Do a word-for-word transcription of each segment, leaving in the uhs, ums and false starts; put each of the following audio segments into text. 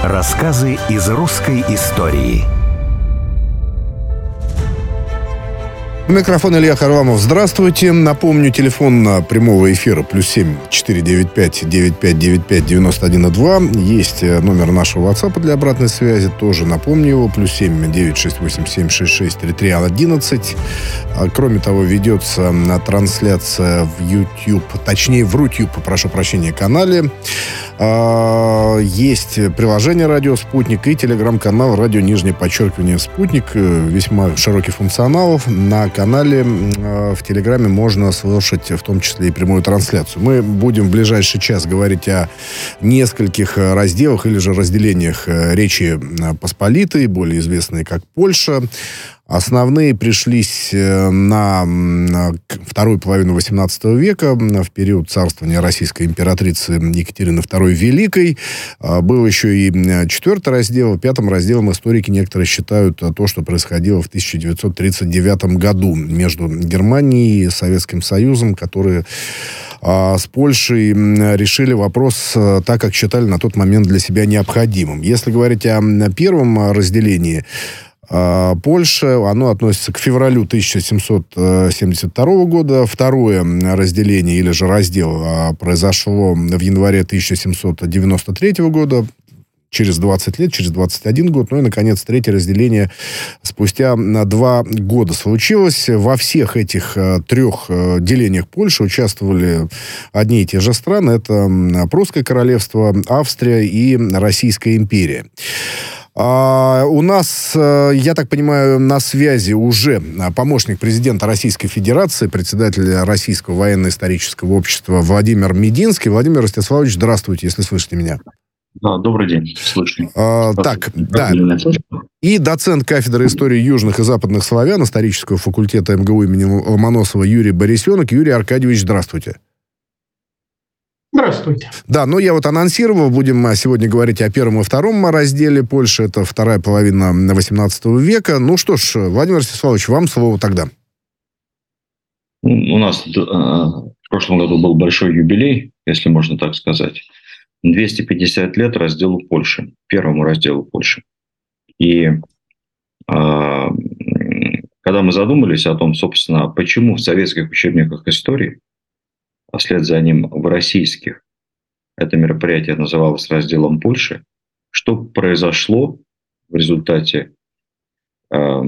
Рассказы из русской истории. Микрофон Илья Харламов. Здравствуйте. Напомню, телефон прямого эфира плюс семь четыре девять пять девять пять девять пять девяносто один два. Есть номер нашего WhatsApp для обратной связи. Тоже напомню его. плюс семь девять шесть восемь семь шесть шесть три три одиннадцать. Кроме того, ведется трансляция в YouTube, точнее в Рутюб, прошу прощения, канале. Есть приложение «Радио Спутник» и телеграм-канал «Радио Нижнее Подчеркивание Спутник». Весьма широкий функционал. На канале в Телеграме можно слушать в том числе и прямую трансляцию. Мы будем в ближайший час говорить о нескольких разделах или же разделениях Речи Посполитой, более известной как Польша. Основные пришлись на вторую половину восемнадцатого века, в период царствования российской императрицы Екатерины второй Великой. Был еще и четвертый раздел. Пятым разделом историки некоторые считают то, что происходило в тысяча девятьсот тридцать девятом году между Германией и Советским Союзом, которые с Польшей решили вопрос так, как считали на тот момент для себя необходимым. Если говорить о первом разделении Польша, оно относится к февралю тысяча семьсот семьдесят второго года. Второе разделение или же раздел произошло в январе тысяча семьсот девяносто третьего года. Через двадцать лет, через двадцать один год. Ну и, наконец, третье разделение спустя два года случилось. Во всех этих трех делениях Польши участвовали одни и те же страны. Это Прусское королевство, Австрия и Российская империя. А у нас, я так понимаю, на связи уже помощник президента Российской Федерации, председатель Российского военно-исторического общества Владимир Мединский. Владимир Ростиславович, здравствуйте, если слышите меня. Да, добрый день, слышно. А, так, да. И доцент кафедры истории южных и западных славян исторического факультета эм гэ у имени Ломоносова Юрий Борисенок. Юрий Аркадьевич, здравствуйте. Здравствуйте. Да, ну я вот анонсировал, будем сегодня говорить о первом и втором разделе Польши. Это вторая половина восемнадцатого века. Ну что ж, Владимир Ростиславович, вам слово тогда. У нас э, в прошлом году был большой юбилей, если можно так сказать. двести пятьдесят лет разделу Польши, первому разделу Польши. И э, когда мы задумались о том, собственно, почему в советских учебниках истории, а вслед за ним в российских, это мероприятие называлось разделом Польши, что произошло в результате э,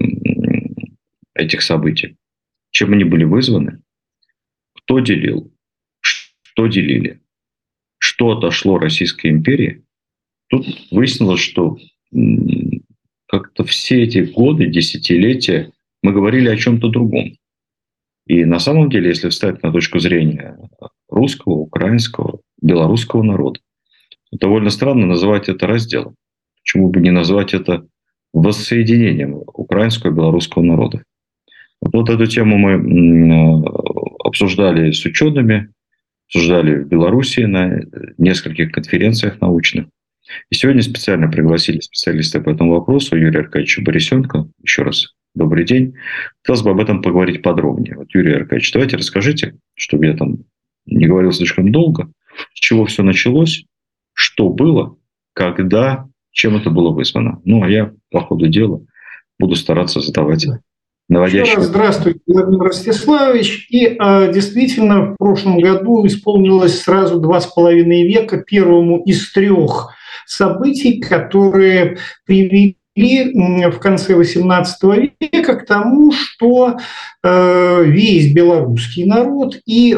этих событий, чем они были вызваны, кто делил, что делили, что отошло Российской империи. Тут выяснилось, что м, как-то все эти годы, десятилетия мы говорили о чем-то другом. И на самом деле, если встать на точку зрения русского, украинского, белорусского народа, то довольно странно называть это разделом. Почему бы не назвать это воссоединением украинского и белорусского народа? Вот, вот эту тему мы обсуждали с учеными, обсуждали в Беларуси на нескольких конференциях научных. И сегодня специально пригласили специалиста по этому вопросу, Юрия Аркадьевича Борисенка. Еще раз добрый день. Хотелось бы об этом поговорить подробнее. Вот, Юрий Аркадьевич, давайте расскажите, чтобы я там не говорил слишком долго, с чего все началось, что было, когда, чем это было вызвано. Ну, а я по ходу дела буду стараться задавать наводящие... Еще раз здравствуйте, Владимир Ростиславович. И э, действительно, в прошлом году исполнилось сразу два с половиной века первому из трех событий, которые привели в конце восемнадцатого века к тому, что э, весь белорусский народ и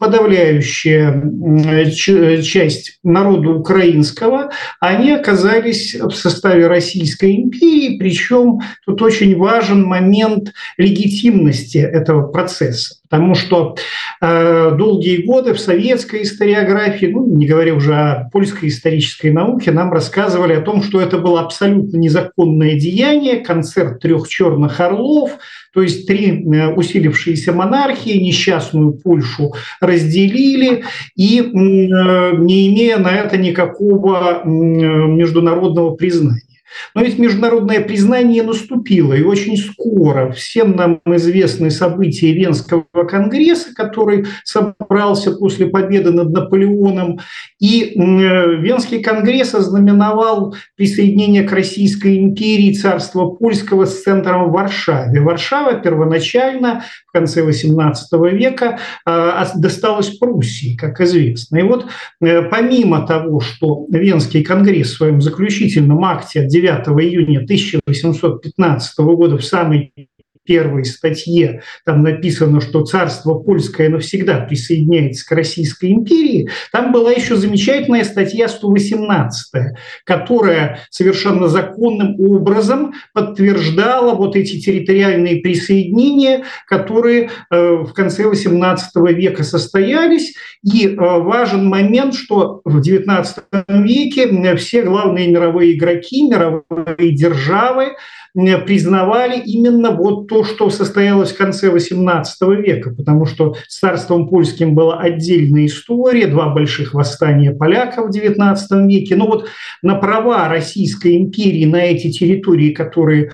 подавляющая часть народа украинского, они оказались в составе Российской империи, причем тут очень важен момент легитимности этого процесса. Потому что э, долгие годы в советской историографии, ну, не говоря уже о польской исторической науке, нам рассказывали о том, что это было абсолютно незаконное деяние, концерт трех черных орлов, то есть три усилившиеся монархии, несчастную Польшу разделили, и не имея на это никакого международного признания. Но ведь международное признание наступило, и очень скоро всем нам известны события Венского конгресса, который собрался после победы над Наполеоном. И Венский конгресс ознаменовал присоединение к Российской империи царства польского с центром в Варшаве. Варшава первоначально в конце восемнадцатого века досталась Пруссии, как известно. И вот помимо того, что Венский конгресс в своем заключительном акте от девятого июня тысяча восемьсот пятнадцатого года в самой первой статье там написано, что царство польское навсегда присоединяется к Российской империи, там была еще замечательная статья сто восемнадцатая, которая совершенно законным образом подтверждала вот эти территориальные присоединения, которые в конце восемнадцатого века состоялись. И важен момент, что в девятнадцатом веке все главные мировые игроки, мировые державы признавали именно вот то, что состоялось в конце восемнадцатого века, потому что с царством польским была отдельная история, два больших восстания поляков в девятнадцатом веке. Но вот на права Российской империи на эти территории, которые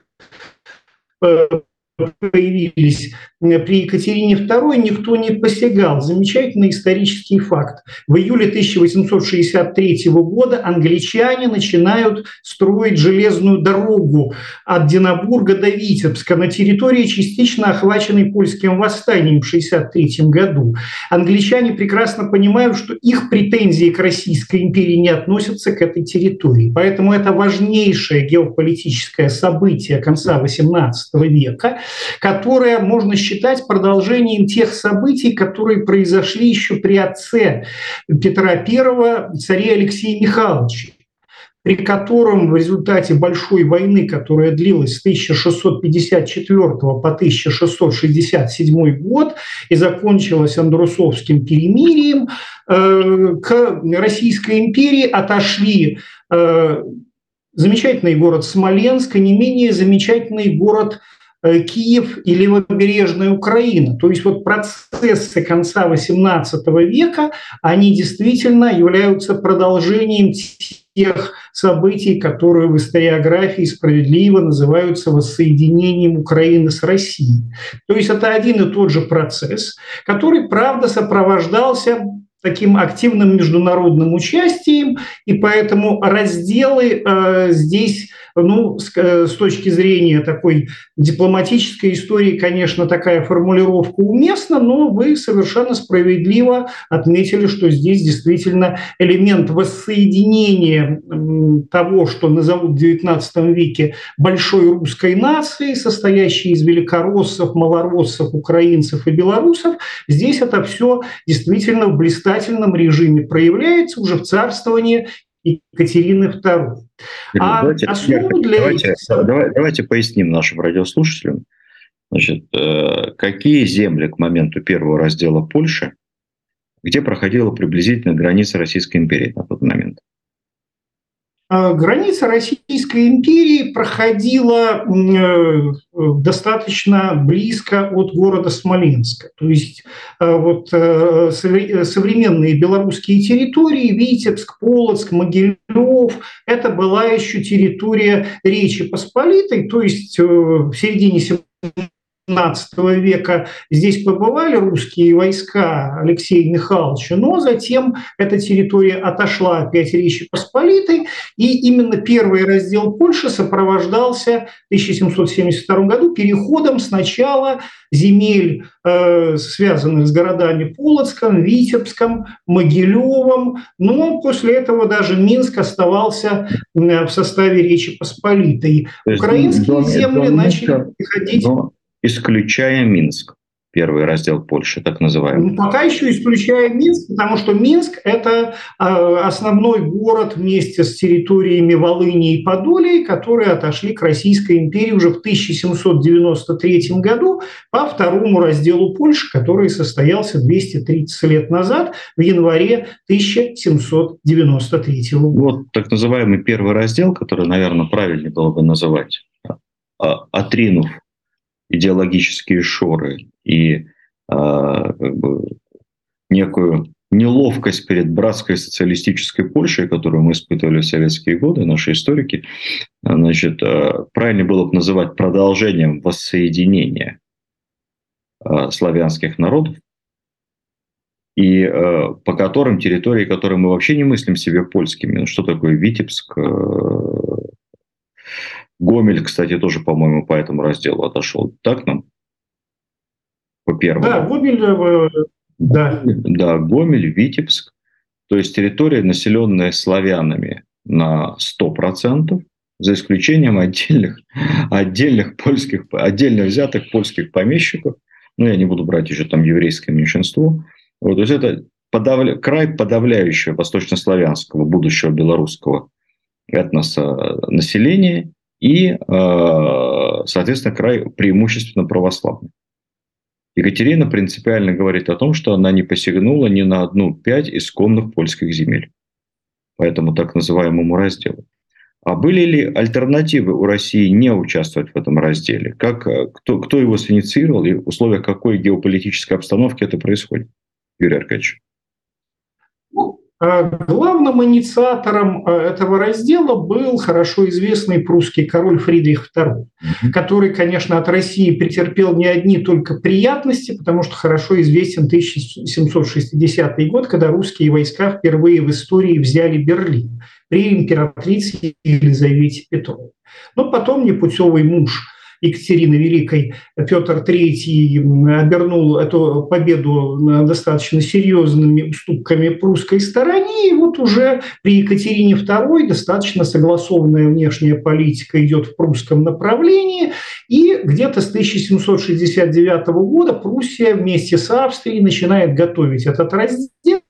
появились при Екатерине второй, никто не посягал. Замечательный исторический факт. В июле тысяча восемьсот шестьдесят третьего года англичане начинают строить железную дорогу от Динабурга до Витебска на территории, частично охваченной польским восстанием в шестьдесят третьем году. Англичане прекрасно понимают, что их претензии к Российской империи не относятся к этой территории. Поэтому это важнейшее геополитическое событие конца восемнадцатого века, которое можно считать продолжением тех событий, которые произошли еще при отце Петра Первого, царе Алексея Михайловича, при котором в результате большой войны, которая длилась с тысяча шестьсот пятьдесят четвёртого по тысяча шестьсот шестьдесят седьмой год и закончилась Андрусовским перемирием, к Российской империи отошли замечательный город Смоленск и не менее замечательный город Киев и левобережная Украина. То есть вот процессы конца восемнадцатого века, они действительно являются продолжением тех событий, которые в историографии справедливо называются воссоединением Украины с Россией. То есть это один и тот же процесс, который, правда, сопровождался таким активным международным участием, и поэтому разделы э, здесь, ну, с, с точки зрения такой дипломатической истории, конечно, такая формулировка уместна, но вы совершенно справедливо отметили, что здесь действительно элемент воссоединения э, того, что назовут в девятнадцатом веке большой русской нацией, состоящей из великороссов, малороссов, украинцев и белорусов, здесь это все действительно в блистательном режиме проявляется уже в царствовании Екатерины второй. А давайте, основу для давайте, этих... давайте, давайте поясним нашим радиослушателям, значит, какие земли к моменту первого раздела Польши, где проходила приблизительно граница Российской империи на тот момент. Граница Российской империи проходила достаточно близко от города Смоленска. То есть вот современные белорусские территории, Витебск, Полоцк, Могилев, это была еще территория Речи Посполитой, то есть в середине семнадцатого века здесь побывали русские войска Алексея Михайловича, но затем эта территория отошла опять Речи Посполитой, и именно первый раздел Польши сопровождался в тысяча семьсот семьдесят втором году переходом сначала земель, э, связанных с городами Полоцком, Витебском, Могилевом, но после этого даже Минск оставался в составе Речи Посполитой. Украинские до, земли до начали Минска, приходить... До... Исключая Минск, первый раздел Польши, так называемый. Ну, пока еще исключая Минск, потому что Минск – это основной город вместе с территориями Волыни и Подолии, которые отошли к Российской империи уже в тысяча семьсот девяносто третьем году по второму разделу Польши, который состоялся двести тридцать лет назад, в январе тысяча семьсот девяносто третьего года. Вот так называемый первый раздел, который, наверное, правильнее было бы называть, отринув идеологические шоры и э, как бы, некую неловкость перед братской социалистической Польшей, которую мы испытывали в советские годы, наши историки, значит, правильно было бы называть продолжением воссоединения славянских народов, и по которым территории, которые мы вообще не мыслим себе польскими. Что такое Витебск? Гомель, кстати, тоже, по-моему, по этому разделу отошел. Так нам? По первому. Да, Гомель... Да. Да, Гомель, Витебск. То есть территории, населенные славянами на сто процентов, за исключением отдельных, отдельных, польских, отдельно взятых польских помещиков. Ну, я не буду брать еще там еврейское меньшинство. Вот, то есть это подавля... край подавляющего восточнославянского, будущего белорусского этноса населения и, соответственно, край преимущественно православный. Екатерина принципиально говорит о том, что она не посягнула ни на одну пять исконных польских земель по этому так называемому разделу. А были ли альтернативы у России не участвовать в этом разделе? Как, кто, кто его синициировал и в условиях какой геополитической обстановки это происходит, Юрий Аркадьевич? Главным инициатором этого раздела был хорошо известный прусский король Фридрих второй, mm-hmm. который, конечно, от России претерпел не одни только приятности, потому что хорошо известен тысяча семьсот шестидесятый год, когда русские войска впервые в истории взяли Берлин при императрице Елизавете Петровне. Но потом непутевый муж Екатерины Великой, Петр третий, обернул эту победу достаточно серьезными уступками прусской стороне. И вот уже при Екатерине второй достаточно согласованная внешняя политика идет в прусском направлении. И где-то с тысяча семьсот шестьдесят девятого года Пруссия вместе с Австрией начинает готовить этот раздел.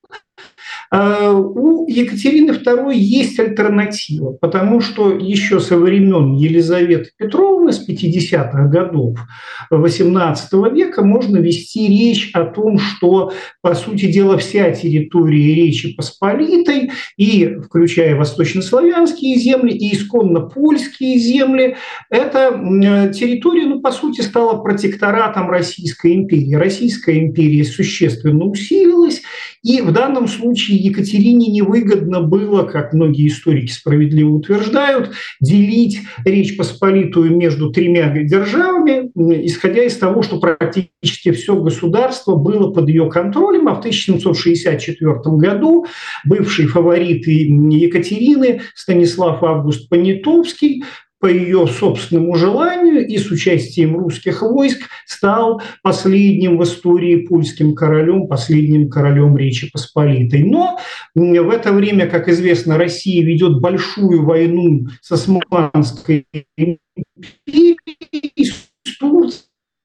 У Екатерины второй есть альтернатива, потому что еще со времен Елизаветы Петровны с пятидесятых годов восемнадцатого века можно вести речь о том, что, по сути дела, вся территория Речи Посполитой, и включая восточнославянские земли, и исконно польские земли, эта территория, ну, по сути, стала протекторатом Российской империи. Российская империя существенно усилилась, и в данном случае Екатерине невыгодно было, как многие историки справедливо утверждают, делить Речь Посполитую между тремя державами, исходя из того, что практически все государство было под ее контролем, а в тысяча семьсот шестьдесят четвёртом году бывший фаворит Екатерины Станислав Август Понятовский по ее собственному желанию и с участием русских войск стал последним в истории польским королем, последним королем Речи Посполитой. Но в это время, как известно, Россия ведет большую войну с Османской империей, с Турцией,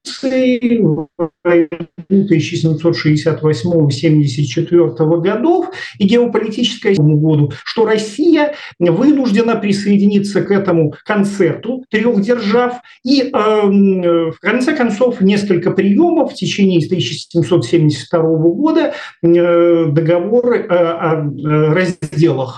тысяча семьсот шестьдесят восьмого — семьдесят четвёртого годов, и геополитическое году, что Россия вынуждена присоединиться к этому концерту трех держав, и э, в конце концов несколько приемов в течение тысяча семьсот семьдесят второго года э, договоры о, о разделах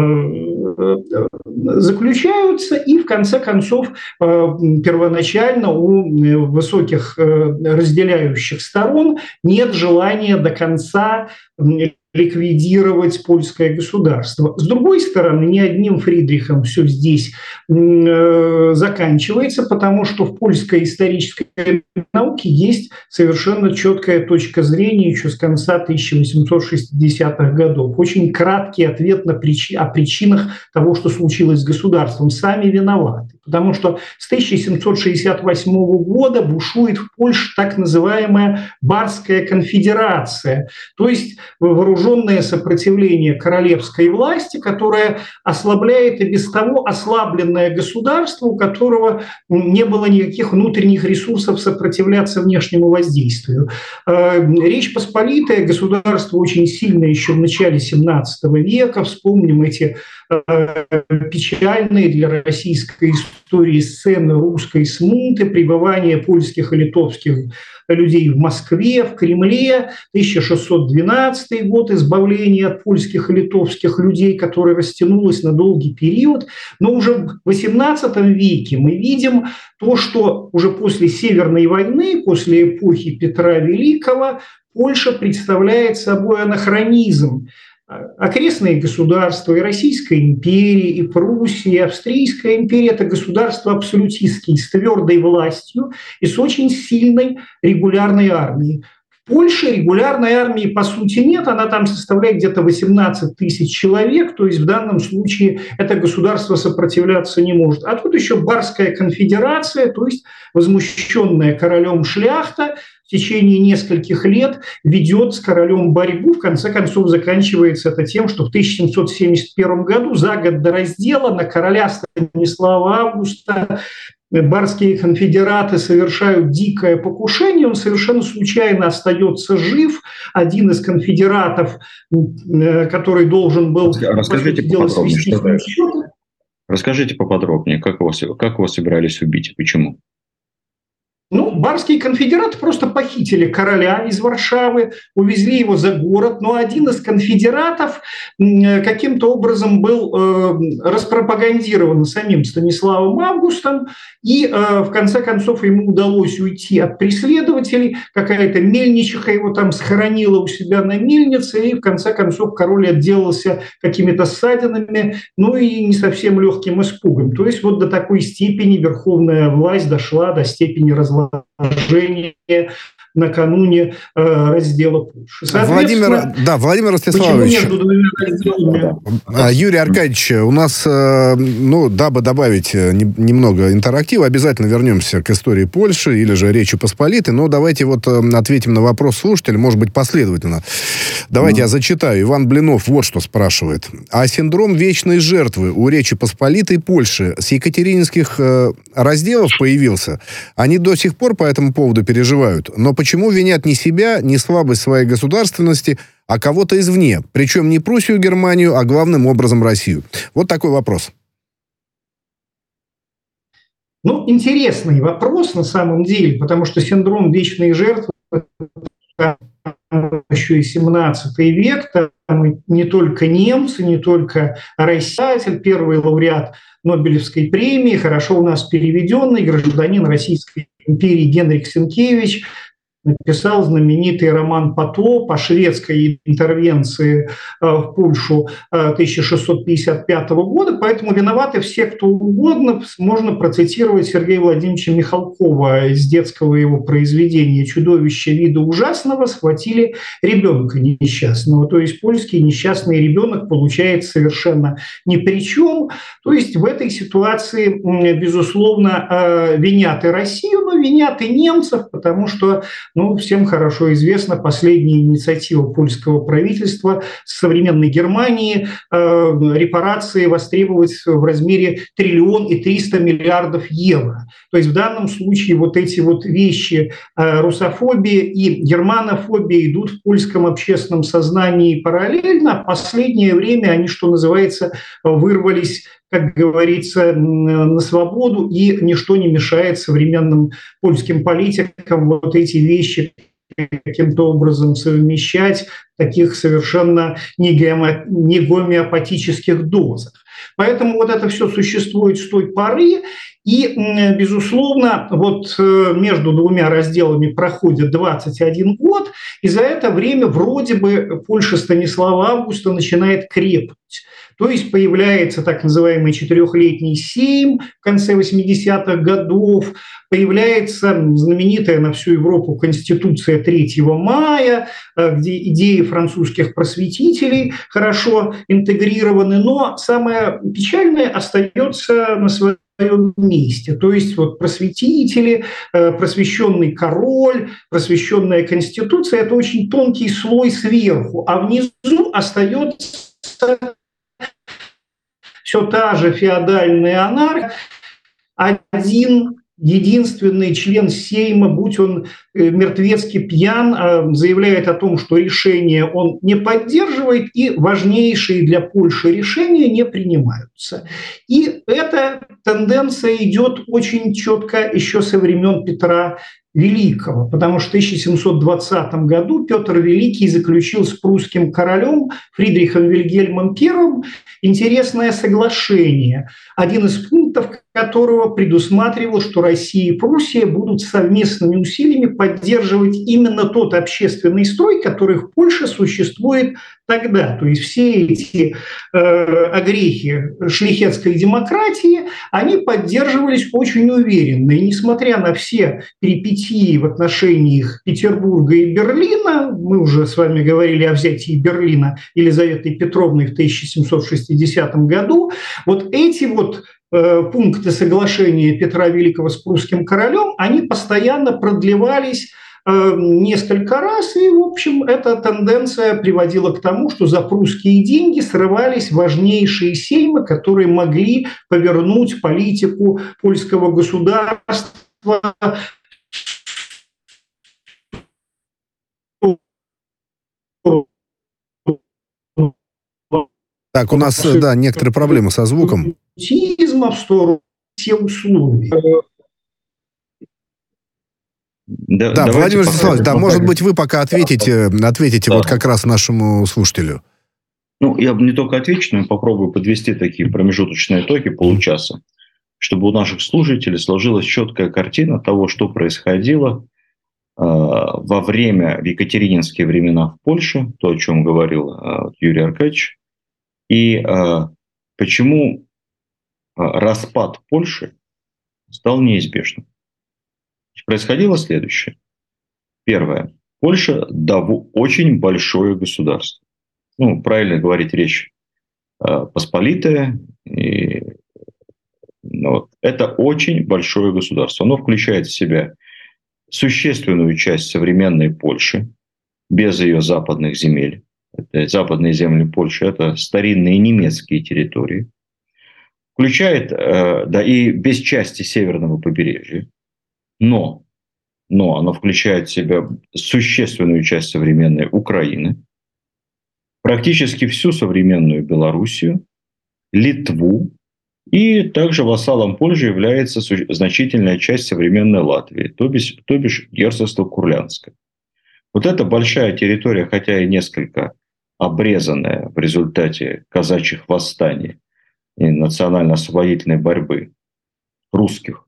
заключаются, и в конце концов первоначально у высоких разделяющих сторон нет желания до конца ликвидировать польское государство. С другой стороны, не одним Фридрихом все здесь заканчивается, потому что в польской исторической науке есть совершенно четкая точка зрения еще с конца тысяча восемьсот шестидесятых годов. Очень краткий ответ на причи- о причинах того, что случилось с государством. Сами виноваты. Потому что с тысяча семьсот шестьдесят восьмого года бушует в Польше так называемая Барская конфедерация, то есть вооруженное сопротивление королевской власти, которое ослабляет и без того ослабленное государство, у которого не было никаких внутренних ресурсов сопротивляться внешнему воздействию. Речь Посполитая, государство очень сильно еще в начале семнадцатого века, вспомним эти печальные для российской истории сцены русской смуты, пребывания польских и литовских людей в Москве, в Кремле, тысяча шестьсот двенадцатый год, избавление от польских и литовских людей, которое растянулось на долгий период. Но уже в восемнадцатом веке мы видим то, что уже после Северной войны, после эпохи Петра Великого, Польша представляет собой анахронизм. Окрестные государства, и Российская империя, и Пруссия, и Австрийская империя – это государства абсолютистские, с твердой властью и с очень сильной регулярной армией. В Польше регулярной армии по сути нет, она там составляет где-то восемнадцать тысяч человек, то есть в данном случае это государство сопротивляться не может. А тут еще Барская конфедерация, то есть возмущенная королем шляхта, в течение нескольких лет ведет с королем борьбу. В конце концов, заканчивается это тем, что в тысяча семьсот семьдесят первом году, за год до раздела, на короля Станислава Августа барские конфедераты совершают дикое покушение. Он совершенно случайно остается жив. Один из конфедератов, который должен был, Расскажите по сути, свести с ним счеты. Расскажите поподробнее, как его, как его собирались убить и почему? Ну, барские конфедераты просто похитили короля из Варшавы, увезли его за город, но один из конфедератов каким-то образом был э, распропагандирован самим Станиславом Августом, и э, в конце концов ему удалось уйти от преследователей, какая-то мельничиха его там схоронила у себя на мельнице, и в конце концов король отделался какими-то ссадинами, ну и не совсем легким испугом. То есть вот до такой степени верховная власть дошла до степени разложения накануне э, раздела Польши. Владимир, да, Владимир Ростиславович, Юрий Аркадьевич, у нас, ну, дабы добавить немного интерактива, обязательно вернемся к истории Польши или же Речи Посполитой, но давайте вот ответим на вопрос слушателя, может быть, последовательно. Давайте mm. я зачитаю. Иван Блинов вот что спрашивает. А синдром вечной жертвы у Речи Посполитой Польши с екатерининских э, разделов появился? Они до сих пор по этому поводу переживают, но почему винят не себя, не слабость своей государственности, а кого-то извне? Причем не Пруссию, Германию, а главным образом Россию. Вот такой вопрос. Ну, интересный вопрос на самом деле, потому что синдром вечной жертвы еще и семнадцатый век, там не только немцы, не только россияне, первый лауреат Нобелевской премии, хорошо у нас переведенный гражданин Российской империи Генрих Сенкевич, написал знаменитый роман «Потоп» о шведской интервенции в Польшу тысяча шестьсот пятьдесят пятого года, поэтому виноваты все, кто угодно. Можно процитировать Сергея Владимировича Михалкова из детского его произведения «Чудовище вида ужасного схватили ребенка несчастного». То есть польский несчастный ребенок получается совершенно ни при чем. То есть в этой ситуации, безусловно, винят и Россию, но винят и немцев, потому что, ну, всем хорошо известна последняя инициатива польского правительства с современной Германии, э, репарации востребовать в размере триллион и триста миллиардов евро. То есть в данном случае вот эти вот вещи, э, русофобия и германофобия идут в польском общественном сознании параллельно. В последнее время они, что называется, вырвались, как говорится, на свободу, и ничто не мешает современным польским политикам вот эти вещи каким-то образом совмещать в таких совершенно не гомеопатических дозах. Поэтому вот это все существует с той поры, и, безусловно, вот между двумя разделами проходит двадцать один год, и за это время вроде бы Польша Станислава Августа начинает крепнуть. То есть появляется так называемый четырехлетний сейм в конце восьмидесятых годов, появляется знаменитая на всю Европу Конституция третьего мая, где идеи французских просветителей хорошо интегрированы, но самое печальное остается на своем месте. То есть вот просветители, просвещенный король, просвещенная конституция – это очень тонкий слой сверху, а внизу остается все та же феодальная анархия, один единственный член Сейма, будь он мертвецки пьян, заявляет о том, что решения он не поддерживает, и важнейшие для Польши решения не принимаются. И эта тенденция идет очень четко еще со времен Петра Великого, потому что в тысяча семьсот двадцатом году Петр Великий заключил с прусским королем Фридрихом Вильгельмом Первым интересное соглашение, один из пунктов которого предусматривал, что Россия и Пруссия будут совместными усилиями поддерживать именно тот общественный строй, который в Польше существует тогда. То есть все эти э, огрехи шляхетской демократии, они поддерживались очень уверенно. И несмотря на все перипетии в отношениях Петербурга и Берлина, мы уже с вами говорили о взятии Берлина Елизаветой Петровной в тысяча семьсот шестидесятом году, вот эти вот пункты соглашения Петра Великого с прусским королем, они постоянно продлевались несколько раз, и, в общем, эта тенденция приводила к тому, что за прусские деньги срывались важнейшие сеймы, которые могли повернуть политику польского государства. Так, у нас, да, некоторые проблемы со звуком. В сторону все условия. Да, да Владимир Вячеславович, да, может быть, вы пока ответите, ответите да. вот как раз нашему слушателю. Ну, я не только отвечу, но и попробую подвести такие промежуточные итоги получаса, чтобы у наших слушателей сложилась четкая картина того, что происходило э, во время, в екатерининские времена в Польше, то, о чем говорил э, Юрий Аркадьевич, и э, почему распад Польши стал неизбежным. Происходило следующее. Первое. Польша да, очень большое государство. Ну, правильно говорить речь э, посполитая. И, ну, вот, это очень большое государство. Оно включает в себя существенную часть современной Польши, без ее западных земель. Это западные земли Польши – это старинные немецкие территории. Включает, да, и без части северного побережья, но, но оно включает в себя существенную часть современной Украины, практически всю современную Белоруссию, Литву, и также вассалом Польши является значительная часть современной Латвии, то бишь, то бишь герцогство Курлянское. Вот эта большая территория, хотя и несколько обрезанная в результате казачьих восстаний и национально-освободительной борьбы русских,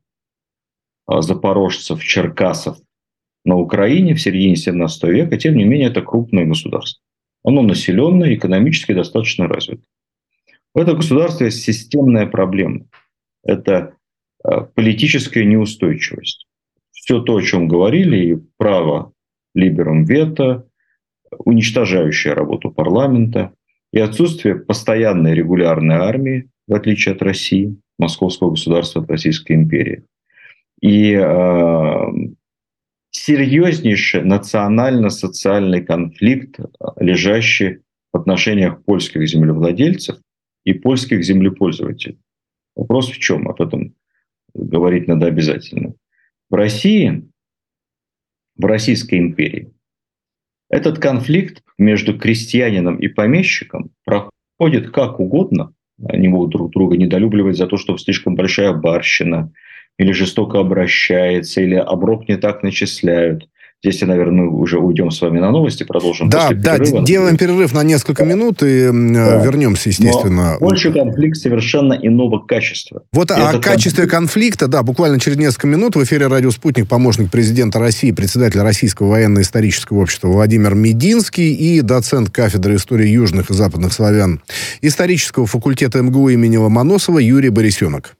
запорожцев, черкасов на Украине в середине семнадцатого века, тем не менее, это крупное государство. Оно населенное, экономически достаточно развито. В этом государстве есть системная проблема. Это политическая неустойчивость. Все то, о чем говорили, и право либерум вето, уничтожающее работу парламента, и отсутствие постоянной регулярной армии, в отличие от России, московского государства, от Российской империи. И э, серьезнейший национально-социальный конфликт, лежащий в отношениях польских землевладельцев и польских землепользователей. Вопрос в чем? Об этом говорить надо обязательно. В России, в Российской империи, этот конфликт между крестьянином и помещиком проходит как угодно. Они могут друг друга недолюбливать за то, что слишком большая барщина, или жестоко обращается, или оброк не так начисляют. Здесь, наверное, мы уже уйдем с вами на новости, продолжим да, после да, перерыва. Делаем перерыв на несколько минут и да. вернемся, естественно. Но больше конфликт совершенно иного качества. Вот и о качестве конфликт... конфликта, да, буквально через несколько минут в эфире «Радио Спутник» помощник президента России, председатель Российского военно-исторического общества Владимир Мединский и доцент кафедры истории южных и западных славян исторического факультета эм гэ у имени Ломоносова Юрий Борисенок.